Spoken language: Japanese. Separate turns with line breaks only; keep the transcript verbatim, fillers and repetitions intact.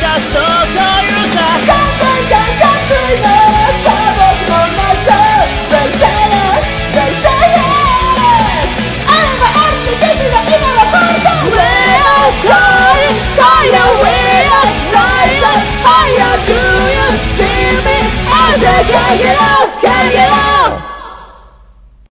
そうというさ
乾杯感覚のタバコのなさ They say it, they say it あればあるって君が今はパルト
We are calling higher, we are rising higher. Do you see me as a dragon?